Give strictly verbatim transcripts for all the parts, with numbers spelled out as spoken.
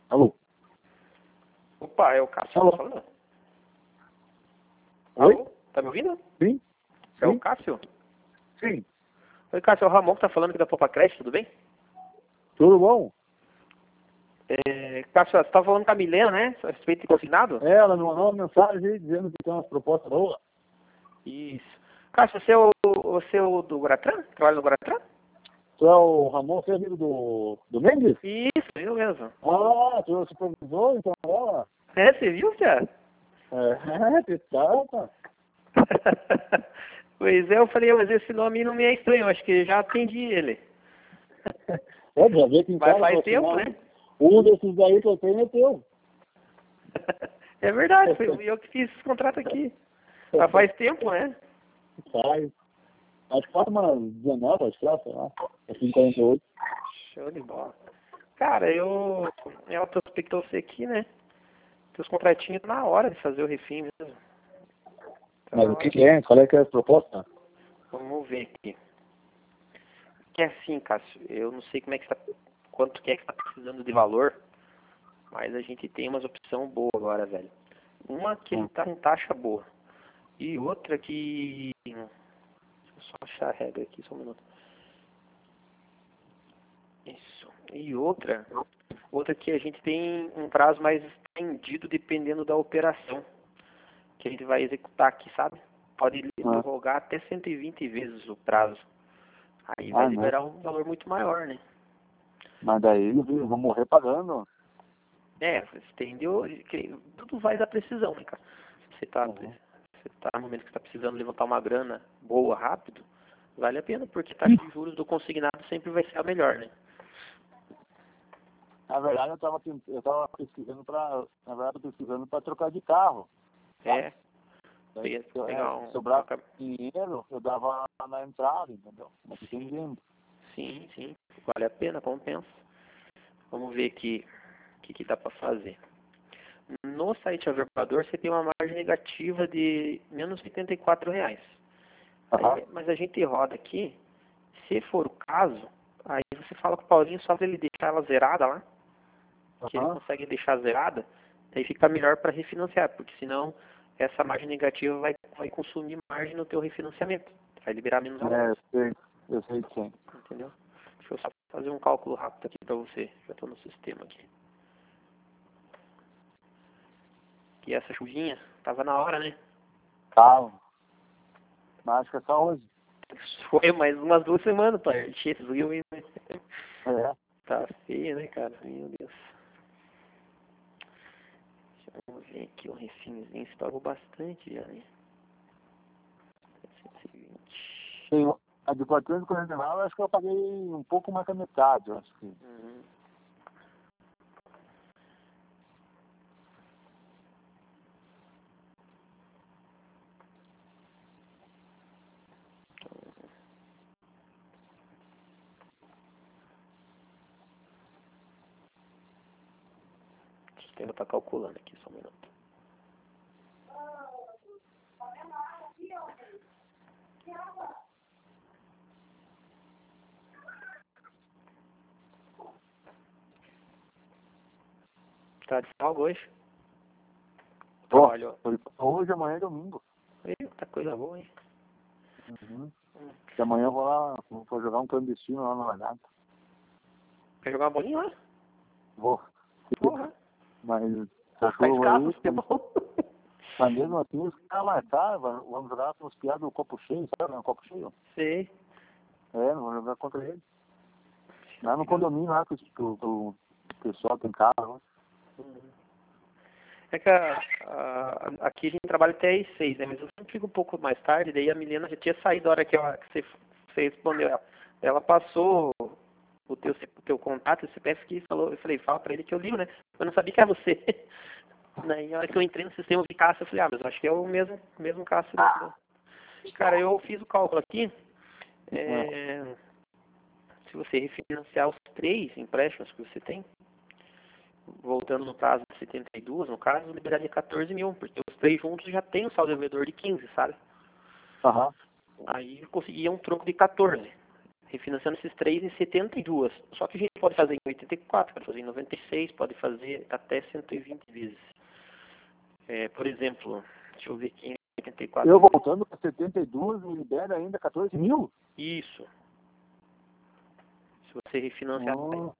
Alô? Opa, é o Cássio Alô? falando? Oi? Alô? Tá me ouvindo? Sim? É o Sim? Cássio? Sim. Oi, Cássio, é o Ramon que tá falando aqui da Popacred, tudo bem? Tudo bom? É, Cássio, você tá falando com a Milena, né? A respeito de consignado? É, ela me mandou uma mensagem aí dizendo que tem umas propostas boas. Isso. Cássio, você é o, você é o do Guaratã? Trabalha no Guaratã? Tu é o Ramon, você é amigo do, do Mendes? Isso, eu mesmo. Ah, tu é o supervisor, então, ó. É, você viu, Tia? É, que tal, pá? Pois é, eu falei, mas esse nome não me é estranho, eu acho que já atendi ele. É, já vê que em Mas casa, faz você tempo, não- né? Um desses daí que eu tenho é teu. É verdade, foi eu que fiz esse contrato aqui. Mas faz tempo, né? Faz. Acho que faz umas dezenove, acho que é, sei lá. Assim, quarenta e oito. Show de bola. Cara, eu, eu prospectou você aqui, né? Teus contratinhos na hora de fazer o refim mesmo. Tá Mas na o que hora. que é? Qual é que é a proposta? Vamos ver aqui. Que é assim, Cássio, eu não sei como é que está, quanto que é que está precisando de valor, mas a gente tem umas opções boas agora, velho. Uma que ele Hum. tá com taxa boa. E outra que. Deixa eu só achar a regra aqui, só um minuto. Isso. E outra. Outra que a gente tem um prazo mais estendido dependendo da operação que a gente vai executar aqui, sabe? Pode Ah, prorrogar até cento e vinte vezes o prazo. Aí vai ah, não. liberar um valor muito maior, né? Mas daí eu vou morrer pagando. É, entendeu? Tudo vai da precisão, né, cara? Você tá, Uhum. você tá no momento que está precisando levantar uma grana boa, rápido, vale a pena, porque taxa de juros do consignado sempre vai ser a melhor, né? Na verdade, eu estava eu tava pesquisando para, na verdade, eu pesquisando para trocar de carro. Tá? É, Daí, ia se eu- pegar é, se um. sobrar dinheiro, eu dava na entrada, entendeu? Mas tem dinheiro. Sim, sim, vale a pena, compensa. Vamos ver aqui o que, que dá para fazer. No site Averbador você tem uma margem negativa de menos oitenta e quatro reais. Aham. Aí, mas a gente roda aqui, se for o caso, aí você fala com o Paulinho só para ele deixar ela zerada lá, que ele Aham. consegue deixar zerada, aí fica melhor para refinanciar, porque senão essa margem negativa vai, vai consumir margem no teu refinanciamento, vai liberar menos É, eu aluguéis, sei, eu sei que sim. entendeu? Deixa eu só fazer um cálculo rápido aqui para você, já estou no sistema aqui. E essa chuvinha, tava na hora, né? Calma. Mas acho que é só hoje. Foi mais umas duas semanas, pai. Encher esse rio aí, né? É. Tá feio, né, cara? Meu Deus. Vamos ver aqui o refinzinho. Você pagou bastante já, né? setecentos e vinte. Tem a de quatrocentos e quarenta e nove, acho que eu paguei um pouco mais que a metade, eu acho que. Uhum. O sistema tá calculando aqui, só um minuto. Tá de folga hoje? Pô, Trabalhou. foi hoje, amanhã é domingo. Eita, coisa boa, hein? Uhum. Hum. E amanhã eu vou lá, vou jogar um clandestino lá no Lagarto. Quer jogar uma bolinha lá? Vou. Porra. Mas essa Tá chuva escasso o aí, futebol. mas mesmo assim, os caras marcaram, vamos jogar com os piados do copo cheio, sabe? Um copo cheio. Sei. É, não vou jogar contra eles. Lá no condomínio, lá que o, que o pessoal tem carro. Lá. Uhum. É que a, a- aqui a gente trabalha até às seis, né? Mas eu sempre fico um pouco mais tarde, daí a Milena já tinha saído da hora que, ela, que você, você respondeu ela. Ela passou o teu, o teu contato, o C P F que falou, eu falei, fala pra ele que eu ligo, né? Eu não sabia que era você. Daí, na hora que eu entrei no sistema de Cássio, eu falei, ah, mas eu acho que é o mesmo, mesmo Cássio. Do... Cara, eu fiz o cálculo aqui. É, se você refinanciar os três empréstimos que você tem, voltando no prazo de setenta e dois, no caso, liberaria quatorze mil, porque os três juntos já tem o saldo devedor de quinze, sabe? Aham. Aí eu conseguia um troco de quatorze. refinanciando esses três em setenta e dois. Só que a gente pode fazer em oitenta e quatro, pode fazer em noventa e seis, pode fazer até cento e vinte vezes. É, por exemplo, deixa eu ver aqui em oitenta e quatro. Eu voltando para setenta e dois, me libera ainda quatorze mil? Isso. Se você refinanciar. Hum.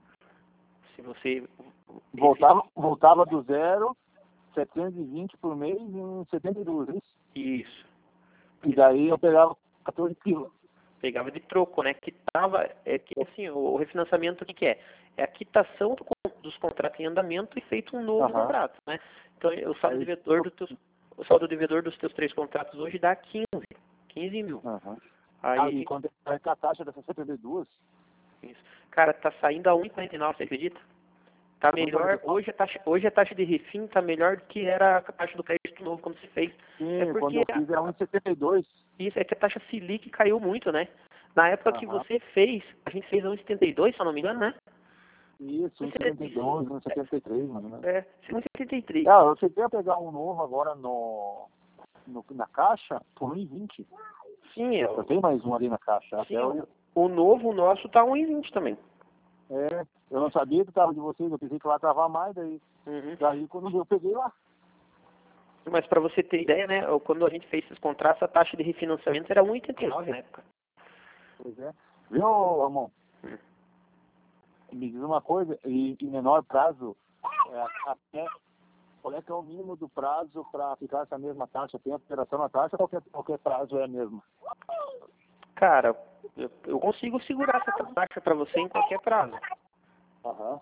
Se você. Voltava, voltava do zero, setecentos e vinte por mês em setenta e dois, isso? Isso. E daí eu pegava quatorze quilos. Pegava de troco, né? Quitava, é que assim, o refinanciamento o que, que é? É a quitação do, dos contratos em andamento e feito um novo Aham. contrato, né? Então o saldo Aí- devedor dos teus, o saldo devedor dos teus três contratos hoje dá quinze, quinze mil. Aham. Aí, Ah, e quando é que a taxa dessas setenta e dois? isso. Cara, tá saindo a um e quarenta e nove, você acredita? Tá melhor, hoje a taxa, hoje a taxa de refim tá melhor do que era a taxa do crédito novo quando se fez. Sim, É quando porque eu fiz era um e setenta e dois. isso é que a taxa Selic caiu muito, né? Na época que Aham. você fez, a gente fez a um e setenta e dois, se eu não me engano, né? Isso, um e setenta e dois, um e setenta e três, mais ou menos. É, um e setenta e três. Ah, eu cheguei a pegar um novo agora no, no, na caixa por um e vinte. Sim, Eu eu, tenho mais um ali na caixa. sim, Até eu, o novo nosso tá um e vinte também. é, eu não sabia que estava de vocês, eu pensei que lá estava mais, daí, Uhum. daí quando eu peguei lá. Mas para você ter ideia, né, quando a gente fez esses contratos, a taxa de refinanciamento era um e oitenta e nove na época. Pois é. Viu, Ramon? Hum. Me diz uma coisa, e em menor prazo, é, até, qual é que é o mínimo do prazo para ficar essa mesma taxa? Tem alteração na taxa ou qualquer, qualquer prazo é a mesma? Cara, eu, eu consigo segurar essa taxa para você em qualquer prazo. Aham.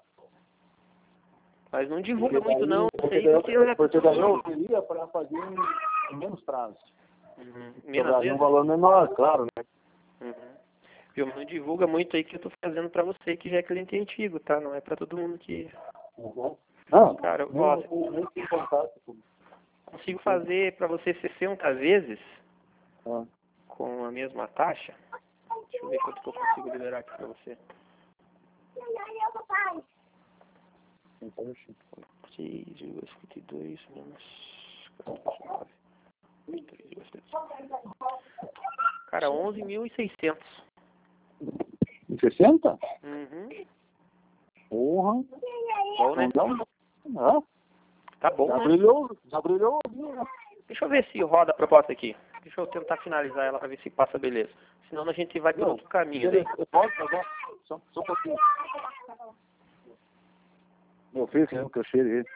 Mas não divulga Porque muito daí- não, Porque isso aí, porque daí, é porque tudo- daí eu queria para fazer em, em menos prazo. Uhum. Pra Menos dar vezes. um valor menor, claro, né? Uhum. Viu? Não divulga muito aí que eu tô fazendo para você que já é cliente antigo, tá? Não é para todo mundo que... Uhum. Não, Cara, nem, ó, nem, nem tem contato com... consigo fazer para você sessenta vezes Ah, com a mesma taxa. Deixa eu ver quanto que eu consigo liberar aqui para você. então, Chico. seis vírgula cinquenta e dois menos quatorze vírgula nove. três vírgula setenta. Cara, onze mil e seiscentos. Em sessenta? Uhum. Porra. Bom, né? Não dá um... Ah, Tá bom, já né? brilhou, já brilhou o olhinho, né? Deixa eu ver se roda a proposta aqui. Deixa eu tentar finalizar ela para ver se passa beleza. Senão a gente vai por Não, outro caminho daí. Eu posso pegar? Só, só um pouquinho. Meu filho, que eu que eu cheiro ele.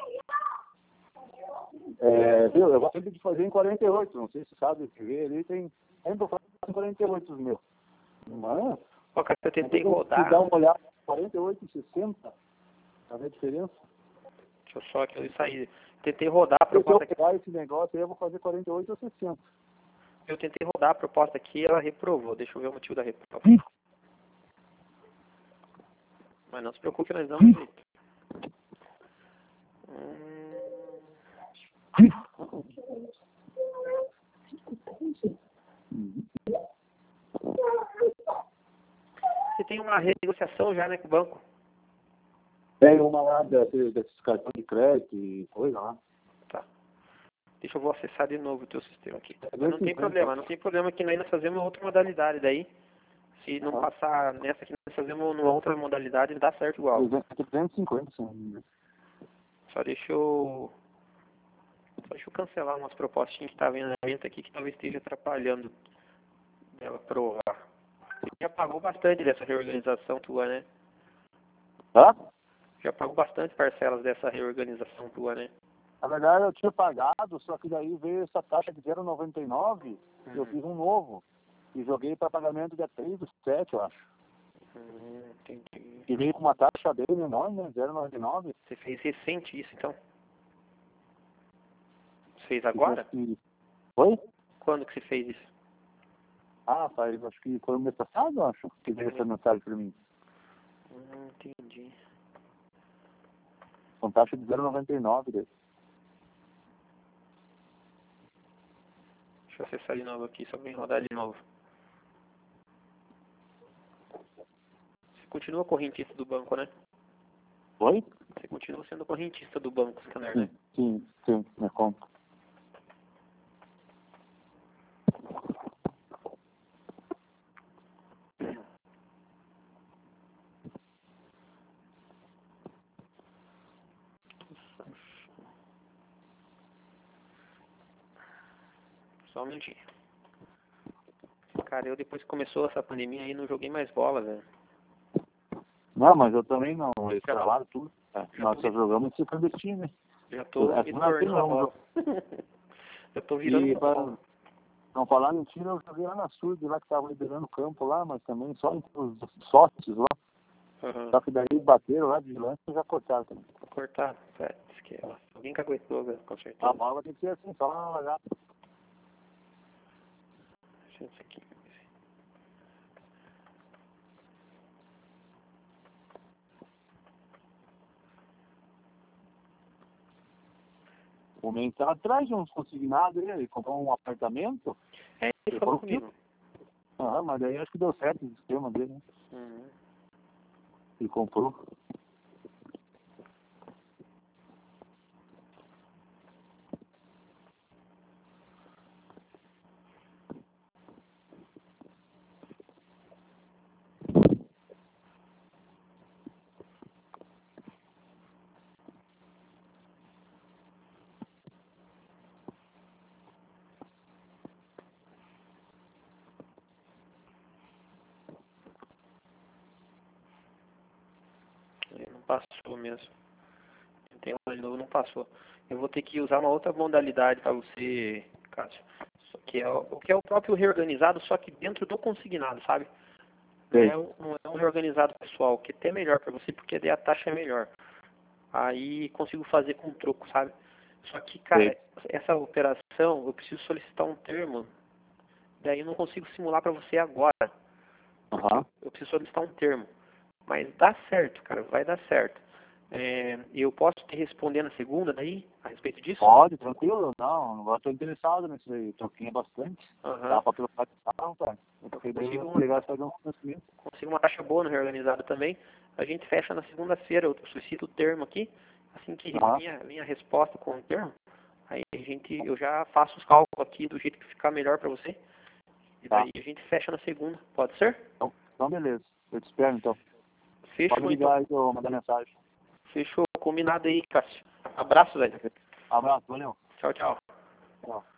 É, viu? Eu gosto sempre de fazer em quarenta e oito, não sei se sabe escrever ali, tem... Sempre eu faço em quarenta e oito os meus. Mas... Ó, cara, eu tentei Se rodar. dá uma olhada, quarenta e oito e sessenta, tá vendo a diferença? Deixa eu só aqui eu sair. Tentei rodar a Se eu proposta aqui. pegar esse negócio aí, eu vou fazer quarenta e oito ou sessenta. Eu tentei rodar a proposta aqui, ela reprovou. Deixa eu ver o motivo da reprova. Mas não se preocupe, nós damos um jeito. Hum, você tem uma renegociação já, né, com o banco? Tem uma lá desses, desses cartões de crédito e coisa lá. Tá. Deixa eu vou acessar de novo o teu sistema aqui. É Mas não tem cinquenta. problema, não tem problema que nós fazemos outra modalidade daí. Se não Ah. passar nessa aqui, nós fazemos numa outra modalidade, dá certo igual. trezentos e cinquenta, sim. Só deixa eu... Só deixa eu cancelar umas propostinhas que estavam em venda aqui que talvez esteja atrapalhando ela provar. Você já pagou bastante dessa reorganização tua, né? Hã? Já pagou bastante parcelas dessa reorganização tua, né? Na verdade, eu tinha pagado, só que daí veio essa taxa de zero vírgula noventa e nove, Hum. eu fiz um novo. E joguei para pagamento dia três do sete, eu acho. Hum, entendi. E veio com uma taxa bem menor, né? zero vírgula noventa e nove. Você fez recente isso, então? Você fez agora? E... Oi? Quando que você fez isso? Ah, pai, acho que foi o mês passado, eu acho, que veio essa mensagem para mim. Hum, entendi. Com taxa de zero vírgula noventa e nove dele. Deixa eu acessar de novo aqui, só pra rodar de novo. Você continua correntista do banco, né? Oi? Você continua sendo correntista do banco, Scanner, né? Sim, sim, sim, minha conta. Só um minutinho. Cara, eu depois que começou essa pandemia aí, não joguei mais bola, velho. Não, mas eu também não. Eles Já tô- trabalham tudo. É, já nós tô só vi- jogamos esse clandestino, né? Já tô É, me não, aqui tornando a não, bola. Eu tô virando E uma para bola. não falar mentira, eu joguei lá na Surd, lá que tava liberando o campo lá, mas também só entre os sócios lá. Uhum. Só que daí bateram lá de lance e já cortaram também. Vou cortar. É, diz que ela- alguém caguetou, velho, com certeza. A bola tem que ser assim, só uma largada. Deixa eu ver aqui. O homem tá atrás de uns consignados, né? Ele comprou um apartamento. É, ele Ele falou falou que... comigo. Ah, mas daí acho que deu certo o sistema dele, né? Uhum. Ele comprou. Ele não passou mesmo. Tentei lá de novo, não passou. Eu vou ter que usar uma outra modalidade para você, Cássio. Só que é o o que é o próprio reorganizado, só que dentro do consignado, sabe? Não Sei. é, um- não é um reorganizado pessoal, que até é melhor para você, porque daí a taxa é melhor. Aí consigo fazer com troco, sabe? Só que, cara, essa operação, eu preciso solicitar um termo, daí eu não consigo simular para você agora. Aham. Eu preciso solicitar um termo. Mas dá certo, cara, vai dar certo. É, eu posso te responder na segunda daí, a respeito disso? Pode, tranquilo. Não, agora estou interessado nisso aí. Troquinha bastante. Aham. Dá para trocar de carro, cara. Eu Eu fiquei bem consigo uma, legal fazer um conhecimento. consigo uma taxa boa no reorganizado também. A gente fecha na segunda-feira, eu solicito o termo aqui. Assim que Aham. vinha, vinha a resposta com o termo, aí a gente, eu já faço os cálculos aqui do jeito que ficar melhor para você. E Tá. daí a gente fecha na segunda. Pode ser? Então, então, beleza. Eu te espero, então. Pode Fechou, ligar então. aí que eu mandar mensagem. Fechou. Combinado aí, Cássio. Abraço, velho. Abraço, valeu. Tchau, tchau. Tchau.